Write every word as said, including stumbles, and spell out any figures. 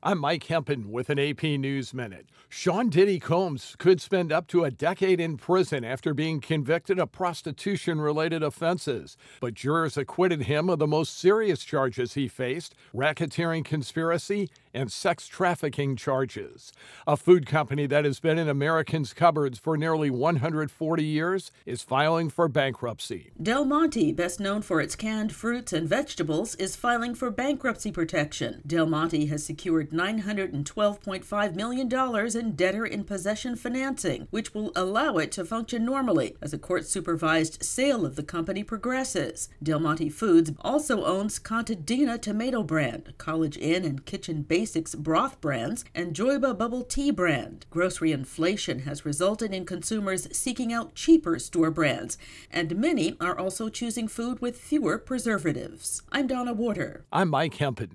I'm Mike Hempen with an A P News Minute. Sean Diddy Combs could spend up to a decade in prison after being convicted of prostitution-related offenses. But jurors acquitted him of the most serious charges he faced: racketeering conspiracy and sex trafficking charges. A food company that has been in Americans' cupboards for nearly one hundred forty years is filing for bankruptcy. Del Monte, best known for its canned fruits and vegetables, is filing for bankruptcy protection. Del Monte has secured nine hundred twelve point five million dollars in debtor-in-possession financing, which will allow it to function normally as a court-supervised sale of the company progresses. Del Monte Foods also owns Contadina Tomato brand, College Inn and Kitchen Basics broth brands, and Joyba Bubble Tea brand. Grocery inflation has resulted in consumers seeking out cheaper store brands, and many are also choosing food with fewer preservatives. I'm Donna Warder. I'm Mike Hempen.